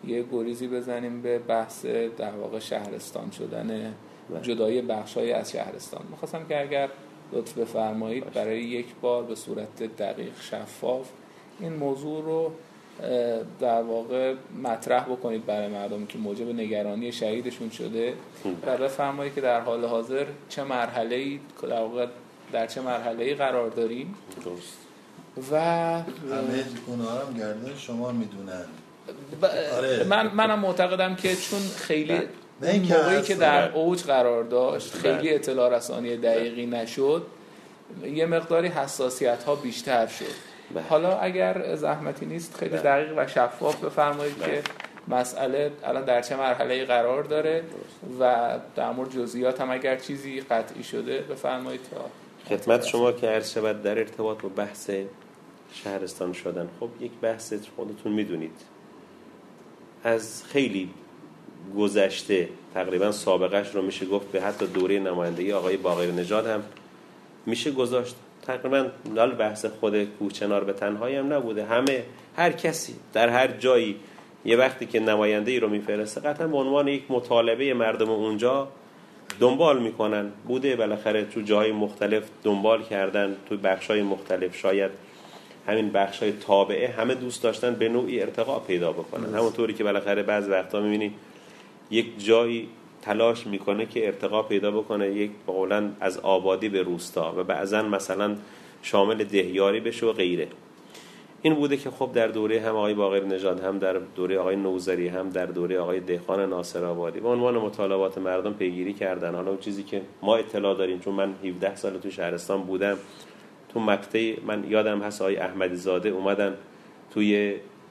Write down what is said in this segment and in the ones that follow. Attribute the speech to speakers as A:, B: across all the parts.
A: یه گریزی بزنیم به بحث در واقع شهرستان شدن، جدای بخش‌های از شهرستان. می‌خواستم که اگر لطف بفرمایید برای یک بار به صورت دقیق شفاف این موضوع رو در واقع مطرح بکنید برای مردم که موجب نگرانی شدیدشون شده و بفرمایید که در حال حاضر چه مرحله‌ای در واقع در چه مرحله‌ای قرار داریم.
B: درست.
A: و
C: همه اونها هم گردن شما میدونن.
A: منم معتقدم که چون خیلی اون موقعی که در اوج قرار داشت خیلی اطلاع رسانی دقیقی نشد، یه مقداری حساسیت ها بیشتر شد. حالا اگر زحمتی نیست خیلی دقیق و شفاف بفرمایید که مسئله الان در چه مرحله‌ای قرار داره و در مورد جزئیات هم اگر چیزی قطعی شده بفرمایید تا
B: خدمت شما که عرض شود در ارتباط با بحث شهرستان شدن. خب یک بحث خودتون میدونید از خیلی گذشته، تقریبا سابقش رو میشه گفت به حتی دوره نمایندگی آقای باقرنژاد هم میشه گذاشت. تقریبا دال بحث خود کوهچنار به تنهایی هم نبوده، همه هر کسی در هر جایی یه وقتی که نماینده‌ای رو میفرسته قطعا به عنوان یک مطالبه مردم اونجا دنبال میکنن. بوده بالاخره تو جاهای مختلف دنبال کردن، تو بخشای مختلف، شاید همین بخشای تابعه همه دوست داشتن به نوعی ارتقا پیدا بکنن. همونطوری که بالاخره بعض وقتا میبینی یک جایی تلاش میکنه که ارتقا پیدا بکنه، یک قولاً از آبادی به روستا و بعضاً مثلا شامل دهیاری بشه و غیره. این بوده که خب در دوره هم آقای باقرنژاد، هم در دوره آقای نوذری، هم در دوره آقای دهقان ناصرآبادی به عنوان مطالبات مردم پیگیری کردن. حالا اون چیزی که ما اطلاع داریم، چون من 17 سال تو شهرستان بودم، تو مقطع من یادم هست آقای احمدی زاده اومدن توی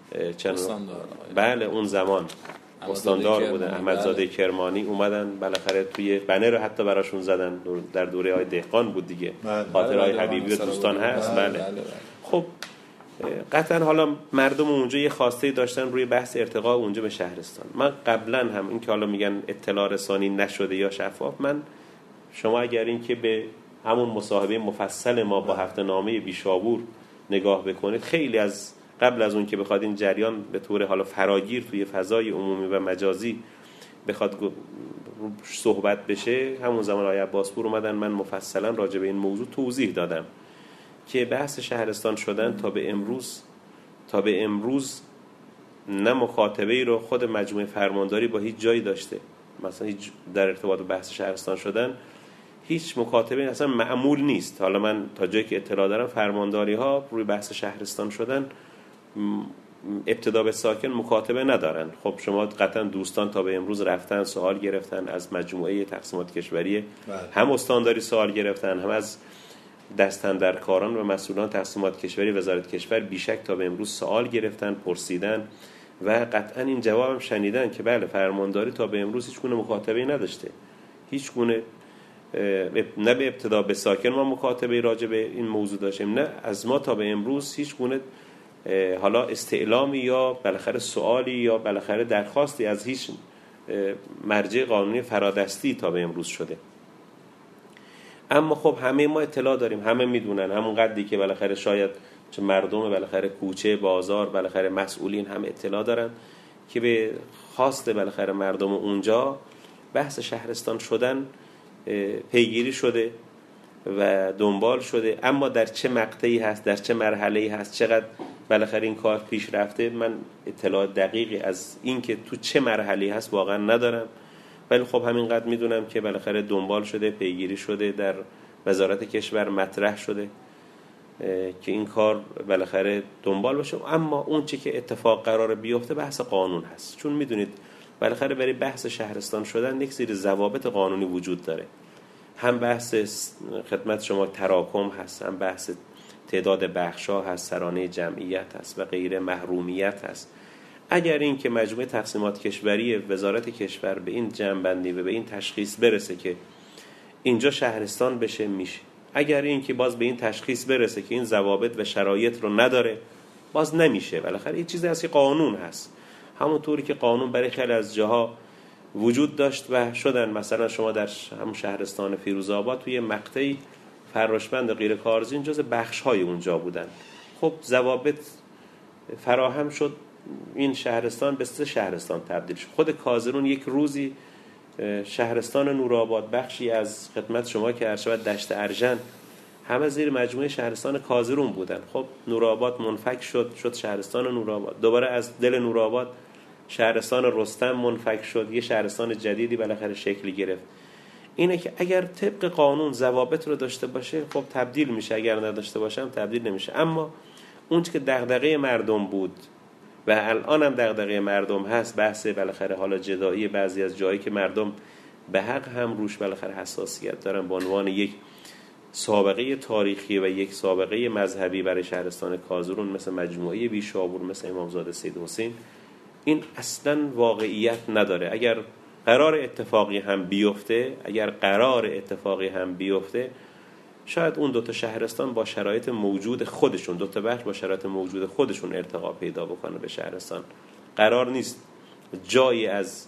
B: بله اون زمان استاندار بودن، احمدزاده کرمانی اومدن بالاخره توی بنر رو حتی براشون زدن، در دوره های دهقان بود دیگه، خاطرهای حبیبی و دوستان هست. بله. خب قطعا حالا مردم اونجا یه خواسته داشتن روی بحث ارتقا اونجا به شهرستان. من قبلا هم این که حالا میگن اطلاع رسانی نشده یا شفاف، من شما اگر این که به همون مصاحبه مفصل ما با هفته نامه بیشابور نگاه بکنید، خیلی از قبل از اون که بخواد این جریان به طور حالا فراگیر توی فضای عمومی و مجازی بخواد صحبت بشه، همون زمان آقای عباسپور اومدن من مفصلا راجع به این موضوع توضیح دادم که بحث شهرستان شدن تا به امروز نه مخاطبه‌ای رو خود مجموعه فرمانداری با هیچ جایی داشته. مثلا هیچ در ارتباط با بحث شهرستان شدن هیچ مکاتبه اصلا معمول نیست. حالا من تا جایی که اطلاع دارم فرمانداری ها روی بحث شهرستان شدن ابتدا به ساکن مکاتبه ندارن. خب شما قطعا دوستان تا به امروز رفتن سوال گرفتن از مجموعه تقسیمات کشوری، هم استانداری سوال گرفتن، هم از دستاندرکاران و مسئولان تقسیمات کشوری وزارت کشور بیشک تا به امروز سوال گرفتن، پرسیدن و قطعا این جواب هم شنیدن که بله فرمانداری تا به امروز هیچ گونه مکاتبه نداشته، هیچ گونه نه به ابتدا به ساکن ما مکاتبه راجع به این موضوع داشتیم، نه از ما تا به امروز هیچ گونه حالا استعلامی یا بالاخره سوالی یا بالاخره درخواستی از هیچ مرجع قانونی فرادستی تا به امروز شده. اما خب همه ما اطلاع داریم، همه میدونن، همون قدری که بالاخره شاید چه مردم بالاخره کوچه بازار بالاخره مسئولین هم اطلاع دارن که به خواست بالاخره مردم اونجا بحث شهرستان شدن پیگیری شده و دنبال شده. اما در چه مقطعی هست، در چه مرحله‌ای هست، چقدر بالاخره این کار پیش رفته، من اطلاع دقیقی از این که تو چه مرحله‌ای هست واقعا ندارم. ولی خب همینقدر میدونم که بالاخره دنبال شده، پیگیری شده، در وزارت کشور مطرح شده که این کار بالاخره دنبال بشه. اما اون چی که اتفاق قرار بیفته بحث قانون هست، چون میدونید بالاخره برای بحث شهرستان شدن یک سری ضوابط قانونی وجود داره. هم بحث خدمت شما تراکم هست، هم بحث تعداد بخشا هست، سرانه جمعیت هست و غیره، محرومیت هست. اگر این که مجموعه تقسیمات کشوری وزارت کشور به این جمع‌بندی و به این تشخیص برسه که اینجا شهرستان بشه، میشه. اگر این که باز به این تشخیص برسه که این ضوابط و شرایط رو نداره، باز نمیشه. بالاخره این چیزی هست که قانون هست، همونطوری که قانون برای خیلی از جاها وجود داشت و شدن. مثلا شما در همون شهرستان فیروزآباد توی مقطعی فراشبند غیر کارزین جز بخش‌های اونجا بودن. خب ضوابط فراهم شد، این شهرستان به 3 شهرستان تبدیل شد. خود کازرون یک روزی شهرستان نورآباد، بخشی از خدمت شما که عرض شود دشت ارژن، همه زیر مجموعه شهرستان کازرون بودن. خب نورآباد منفک شد شهرستان نورآباد. دوباره از دل نورآباد شهرستان رستم منفک شد، یه شهرستان جدیدی بالاخره شکل گرفت. اینه که اگر طبق قانون ضوابط رو داشته باشه خب تبدیل میشه، اگر نداشته باشه هم تبدیل نمیشه. اما اون که دغدغه مردم بود و الان هم دغدغه مردم هست، بحث بالاخره حالا جدایی بعضی از جایی که مردم به حق هم روش بالاخره حساسیت دارن به عنوان یک سابقه تاریخی و یک سابقه مذهبی برای شهرستان کازرون، مثل مجموعه بیشابور، مثل امامزاده سید حسین، این اصلا واقعیت نداره. اگر قرار اتفاقی هم بیفته شاید اون 2 شهرستان با شرایط موجود خودشون، 2 بخش با شرایط موجود خودشون ارتقا پیدا بکنه به شهرستان. قرار نیست جایی از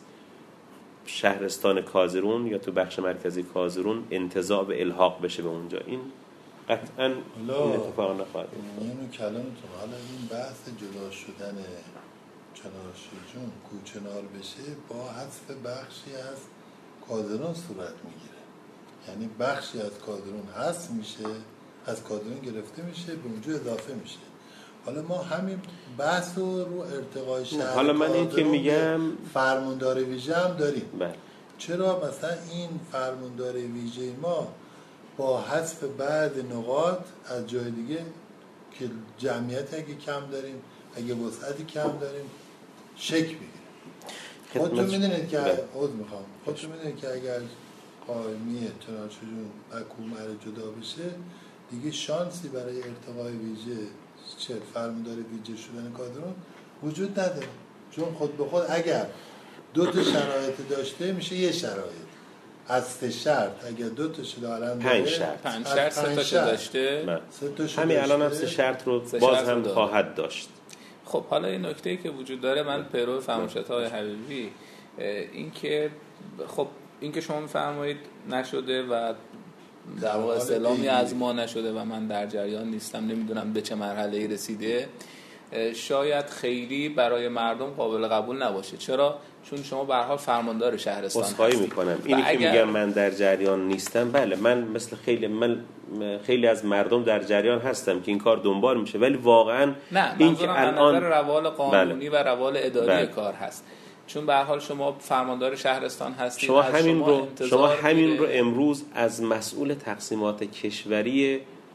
B: شهرستان کازرون یا تو بخش مرکزی کازرون انتزاع به الحاق بشه به اونجا. این قطعا این اتفاق نخواهد.
C: اینو کلامتون حالا این بحث جدا شدن چنارشیجون کوچنار بشه با حذف بخشی از کازرون صورت میگیره. یعنی بخشی از کازرون حذف میشه، از کازرون گرفته میشه، به اونجا اضافه میشه. حالا ما همین بحث رو ارتقای شهر
B: حالا من این که میگم
C: فرماندار ویژه هم داریم.
B: بله.
C: چرا مثلا این فرماندار ویژه ما با حذف بعض نقاط از جای دیگه که جمعیت اگه کم داریم، اگه وسعتی کم داریم، شکل بگیره. خودتون میدونید که خودتون میدونید که اگر قائمی چنارچجون و کومر جدا بشه دیگه شانسی برای ارتقای ویژه چه فرماندار ویژه شدن کازرون وجود نداره. چون خود به خود اگر 2 شرایط داشته میشه یه شرایط از 3 شرط، اگر 2 دارن
B: 5 شرط
A: 3 تا داشته،
B: همین الان هم 3 شرط رو باز هم خواهد داشت.
A: خب حالا این نکته‌ای که وجود داره، من پیرو فرمایشات‌های حبیبی، این که خب این که شما می‌فرمایید نشده و در واقع استعلامی از ما نشده و من در جریان نیستم، نمیدونم به چه مرحله‌ای رسیده، شاید خیلی برای مردم قابل قبول نباشه. چرا؟ چون شما به هر حال فرماندار شهرستان هستید.
B: عذرخواهی میکنم اینی که میگم من در جریان نیستم، بله من مثل خیلی از مردم در جریان هستم که این کار دنبال میشه، ولی واقعا
A: این که الان نظر روال قانونی و روال اداری کار هست. چون به هر حال شما فرماندار شهرستان هستید،
B: شما همین رو امروز از مسئول تقسیمات کشوری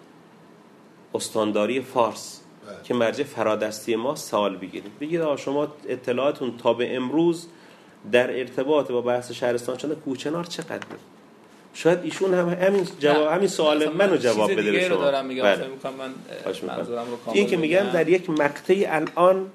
B: استانداری فارس که مرجع فرادستی ما سوال بگید شما اطلاعاتون تا به امروز در ارتباط با بحث شهرستان شده کوچنار چقدر؟ شاید ایشون هم همین سوال منو جواب بده به شما.
A: دارم میگم من منظورم رو کامل
B: این که میگم در یک مقطعی الان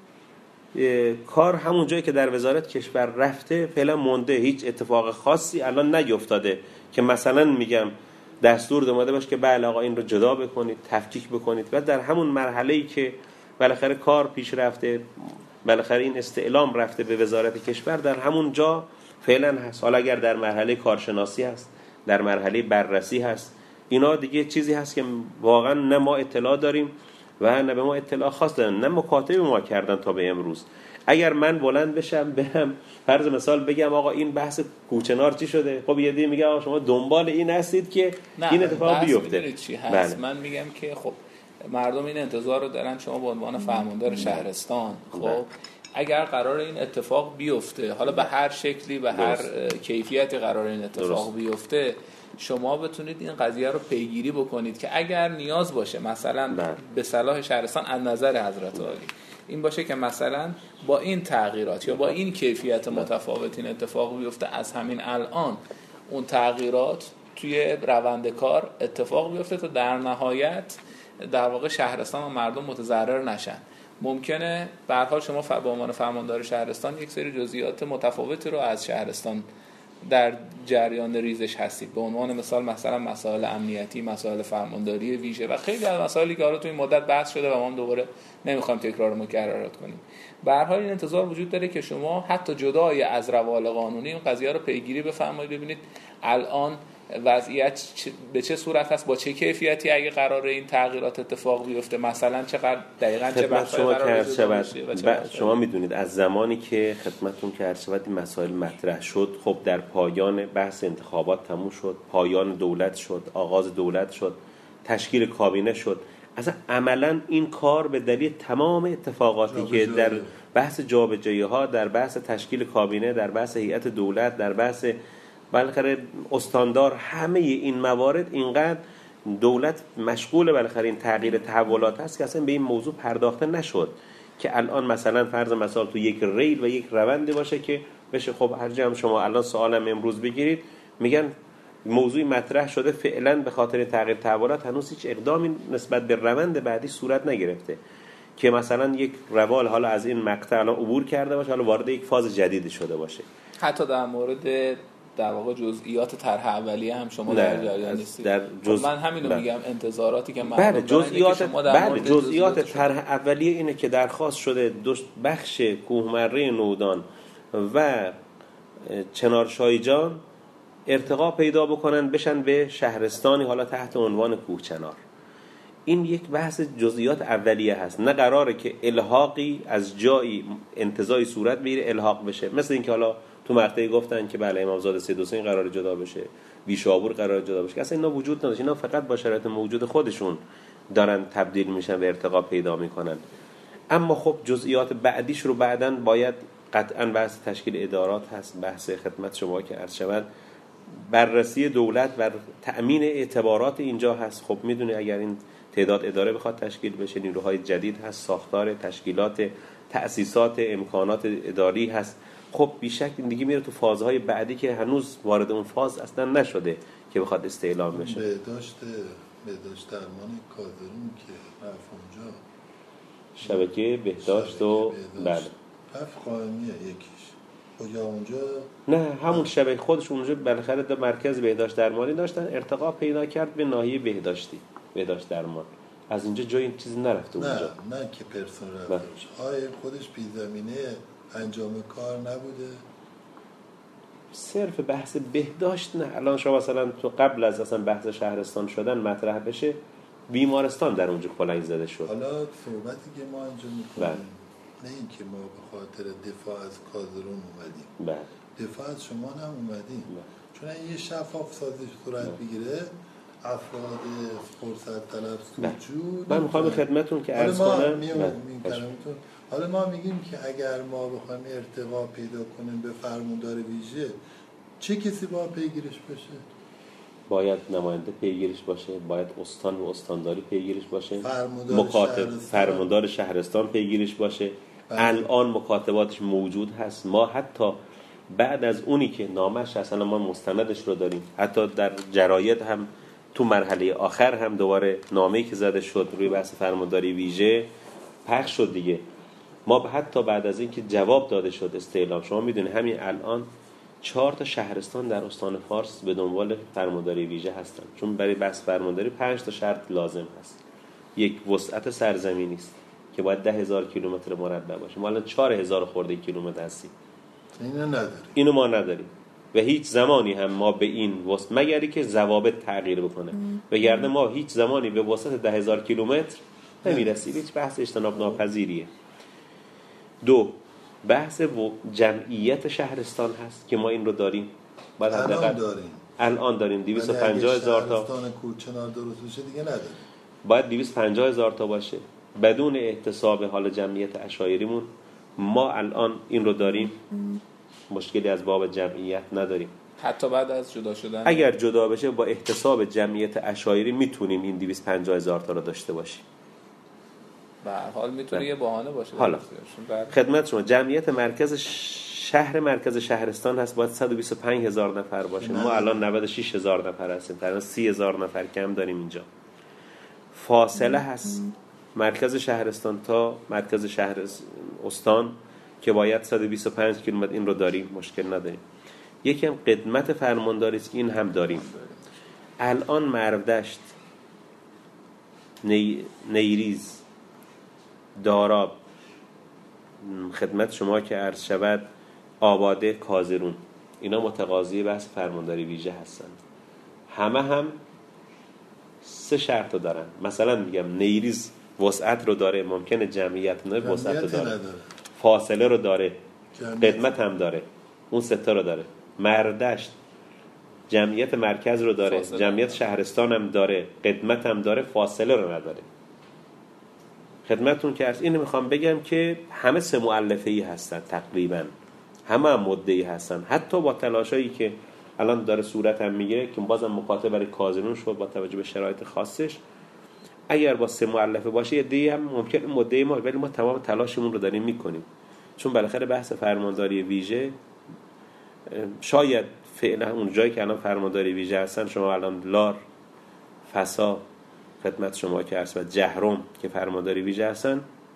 B: کار همون جایی که در وزارت کشور رفته فعلا مونده، هیچ اتفاق خاصی الان نیفتاده که مثلا میگم دستور داده باشه که بله آقا این رو جدا بکنید، تفکیک بکنید. و در همون مرحله‌ای که بالاخره کار پیش رفته، بالاخره این استعلام رفته به وزارت کشور، در همون جا فعلا هست. حالا اگر در مرحله کارشناسی هست، در مرحله بررسی هست، اینا دیگه چیزی هست که واقعا نه ما اطلاع داریم و نه به ما اطلاع خاص دادن، نه مکاتب ما کردن تا به امروز. اگر من بلند بشم برم فرض مثال بگم آقا این بحث کوچنار چی شده، خب یه دیگه میگه آقا شما دنبال این هستید که این اتفاق بیفته.
A: بله. من میگم که خب مردم این انتظار رو دارن شما به عنوان فرماندار شهرستان، خب اگر قرار این اتفاق بیفته، حالا به هر شکلی به هر کیفیتی قرار این اتفاق بیفته، شما بتونید این قضیه رو پیگیری بکنید که اگر نیاز باشه مثلا به صلاح شهرستان از نظر حضرت عالی این باشه که مثلا با این تغییرات یا با این کیفیت متفاوت این اتفاق بیفته، از همین الان اون تغییرات توی روند کار اتفاق بیفته تا در نهایت در واقع شهرستان و مردم متضرر نشن. ممکنه به هر حال شما به عنوان فرماندار شهرستان یک سری جزئیات متفاوتی رو از شهرستان در جریان ریزش هستید، به عنوان مثال مثلا مسائل امنیتی، مسائل فرمانداری ویژه و خیلی از مسائلی که حالا تو این مدت بحث شده و ما دوباره نمیخوام تکرار مکررات کنیم. به هر حال این انتظار وجود داره که شما حتی جدای از روال قانونی این قضیه رو پیگیری بفرمایید، ببینید الان وضعیت به چه صورت هست، با چه کیفیتی اگه قراره این تغییرات اتفاق بیفته، مثلا چقدر دقیقاً چه بخشی قراره جدا بشه.
B: شما میدونید از زمانی که خدمتتون که عرض شود این مسائل مطرح شد، خب در پایان بحث انتخابات تموم شد، پایان دولت شد، آغاز دولت شد، تشکیل کابینه شد. اصلا عملا این کار به دلیل تمام اتفاقاتی که در بحث جابجایی‌ها، در بحث تشکیل کابینه، در بحث هیئت دولت، در بحث بالاخره استاندار، همه این موارد اینقدر دولت مشغول بالاخره این تغییر تحولات هست که اصلا به این موضوع پرداخته نشد که الان مثلا فرض مثال تو یک ریل و یک روندی باشه که بشه خب هر جا هم شما الان سوالم امروز بگیرید میگن موضوعی مطرح شده، فعلا به خاطر تغییر تحولات هنوز هیچ اقدامی نسبت به روند بعدی صورت نگرفته که مثلا یک روال حالا از این مقطع الان عبور کرده باشه، حالا وارد یک فاز جدیدی شده باشه.
A: حتی در مورد در واقع جزئیات طرح اولیه هم شما در جریان نیستید. من همینو میگم، انتظاراتی که من
B: جزئیات طرح اولیه اینه که درخواست شده بخش کوهمره نودان و چنارشایجان ارتقا پیدا بکنن بشن به شهرستانی حالا تحت عنوان کوهچنار. این یک بحث جزئیات اولیه هست، نه قراره که الحاقی از جایی انتزاعی صورت بگیره الحاق بشه. مثل اینکه حالا تو مقطعی گفتن که بله امامزاده سید حسین قراره جدا بشه، بیشابور قراره جدا بشه، اصلا اینا وجود نداره. اینا فقط با شرایط موجود خودشون دارن تبدیل میشن و ارتقا پیدا میکنن. اما خب جزئیات بعدیش رو بعداً باید قطعاً بحث تشکیل ادارات هست، بحث خدمت شما که عرض شود بررسی دولت بر تأمین اعتبارات اینجا هست. خب میدونی اگر این تعداد اداره بخواد تشکیل بشه، نیروهای جدید هست، ساختار تشکیلات، تأسیسات، امکانات اداری هست. خب بیشک این دیگه میره تو فازهای بعدی که هنوز وارد اون فاز اصلا نشده که بخواد استعلام بشه.
C: بهداشت درمان کادرون که رفت اونجا،
B: شبکه بهداشت و بله
C: رفت قائمیه یکیش کجا اونجا،
B: نه همون شبکه خودش اونجا بالاخره در مرکز بهداشت درمانی داشتن، ارتقا پیدا کرد به ناحیه بهداشت درمان. از اینجا جای این چیزی نرفته اونجا.
C: نه که پرسنل رفته باشه. آیا خودش بی زمینه انجام کار نبوده؟
B: صرف بحث بهداشت نه. الان شما مثلا تو قبل از اصلا بحث شهرستان شدن مطرح بشه، بیمارستان در اونجا کلنگ زده شد.
C: حالا صحبتی که ما اینجا میکنیم نه این که ما به خاطر دفاع از کادرون اومدیم، دفاع از شما هم اومدیم، چون یه شفاف سازی صورت بگیره افراد فرصت طلب سوجو.
B: من میخوام خدمتتون که عرض کنم
C: حالا ما میگیم که اگر ما بخوایم ارتقا پیدا کنیم به فرماندار ویژه، چه کسی باید پیگیرش بشه؟
B: باید نماینده پیگیرش باشه، باید استان و استانداری پیگیرش باشه، فرماندار شهرستان پیگیرش باشه. الان مکاتباتش موجود هست. ما حتی بعد از اونی که نامش اصلا ما مستندش رو داریم، حتی در جراید هم تو مرحله آخر هم دوباره نامه‌ای که زده شد روی بحث فرمانداری ویژه پخش شد دیگه. ما حتی بعد از اینکه جواب داده شد استعلام، شما میدونید همین الان 4 تا شهرستان در استان فارس به دنبال فرمانداری ویژه هستن، چون برای بحث فرمانداری 5 تا شرط لازم هست. یک وسعت سرزمینی است که باید 10,000 کیلومتر مربع باشه. ما الان 4,000 خورده کیلومتر هستیم. اینو ما نداریم و هیچ زمانی هم ما به این وسعت مگری که ضوابط تغییر بکنه، وگرنه ما هیچ زمانی به وسعت 10,000 کیلومتر نمیرسیم. هیچ بحث اجتناب ناپذیریه. 2 بحث جمعیت شهرستان هست که ما این رو داریم. بعد الان داریم 250,000 تا.
C: شهرستان کوهچنار درست بشه دیگه نداریم.
B: باید 250,000 تا باشه بدون احتساب حال جمعیت عشایریمون. ما الان این رو داریم، مشکلی از باب جمعیت نداریم.
A: حتی بعد از جدا شدن
B: اگر جدا بشه با احتساب جمعیت عشایری میتونیم این 250,000 تا رو داشته باشیم.
A: به هر حال میتونه یه بهانه باشه.
B: حالا خدمت شما جمعیت مرکز شهرستان هست، باید 125,000 نفر باشه. ما الان 96,000 نفر هستیم، تقریبا 30,000 نفر کم داریم اینجا. فاصله هست مرکز شهرستان تا مرکز شهر استان که باید 125 کیلومتر، این رو داریم، مشکل نداریم. یکی هم قدمت فرمانداری است، این هم داریم. الان مرودشت، نیریز، داراب، خدمت شما که عرض شود آباده، کازرون، اینا متقاضی بحث فرمانداری ویژه هستند. همه هم 3 شرط رو دارن. مثلا میگم نیریز وسعت رو داره، ممکنه جمعیت نه وسعت رو داره، فاصله رو داره، قدمت هم داره، اون 3 تا رو داره. مردشت جمعیت مرکز رو داره، جمعیت شهرستان هم داره، قدمت هم داره، فاصله رو نداره. خدمتون که اینو میخوام بگم که همه 3 مؤلفه‌ای هستن تقریبا، همه هم مدعی هستن، حتی با تلاشایی که الان داره صورت هم میگیره که بازم مقاطعه برای کازنون شد با توجه به شرایط خاصش. اگر با 3 مؤلفه باشه یه دیگه هم ممکن مدعی ما، ولی ما تمام تلاشمون رو داریم میکنیم، چون بالاخره بحث فرمانداری ویژه شاید فعلا اون جایی که الان فرمانداری ویژه هستن، شما الان لار، فسا خدمت شما که هست و جهرم که فرمانداری ویژه هستن،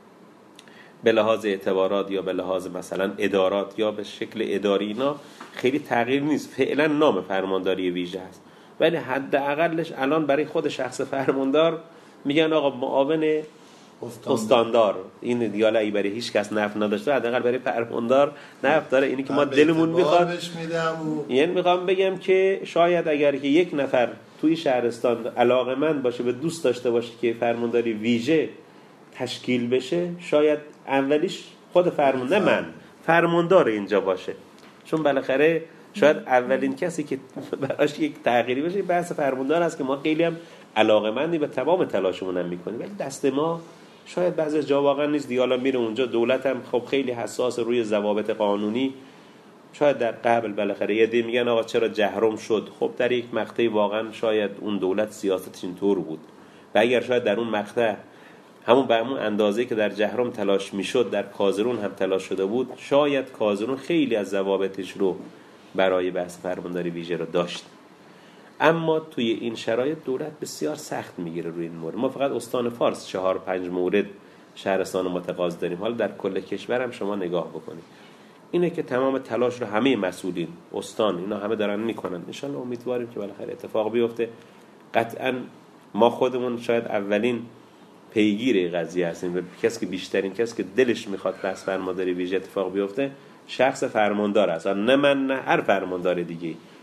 B: به لحاظ اعتبارات یا به لحاظ مثلا ادارات یا به شکل اداری اینا خیلی تغییر نیست، فعلا نام فرمانداری ویژه هست، ولی حداقلش الان برای خود شخص فرماندار میگن آقا معاون استاندار. این دیاله ای برای هیچ کس نفع نداشته، حداقل برای فرماندار نفع داره. اینی که ما دلمون میخواد، یعنی میخوام بگم که شاید اگر که یک نفر توی شهرستان علاقه‌مند باشه و دوست داشته باشه که فرمانداری ویژه تشکیل بشه، شاید اولیش خود فرماندار اینجا باشه، چون بالاخره شاید اولین کسی که براش یک تغییری بشه بحث فرماندار است که ما خیلی هم علاقه‌مندی به تمام تلاشمون هم میکنیم، ولی دست ما شاید بعضی جا واقعا نیست. دیالا میره اونجا، دولت هم خب خیلی حساس روی ضوابط قانونی. شاید در قبل بالاخره یه دی میگن آقا چرا جهرم شد، خب در یک مقطعی واقعا شاید اون دولت سیاستش اینطور بود و اگر شاید در اون مقطع همون به همون اندازه‌ای که در جهرم تلاش میشد در کازرون هم تلاش شده بود، شاید کازرون خیلی از ضوابطش رو برای بحث فرمانداری ویژه رو داشت. اما توی این شرایط دولت بسیار سخت میگیره روی این مورد. ما فقط استان فارس 4-5 مورد شهرستان متقاضی داریم، حالا در کل کشور هم شما نگاه بکنید، اینه که تمام تلاش رو همه مسئولین استان اینا همه دارن میکنن. ان شاءالله امیدواریم که بالاخره اتفاق بیفته. قطعا ما خودمون شاید اولین پیگیر قضیه هستیم و کسی که بیشترین کسی که دلش میخواد بحث فرمانداری ویژه اتفاق بیفته شخص فرماندار است، نه من نه هر فرماندار دیگه.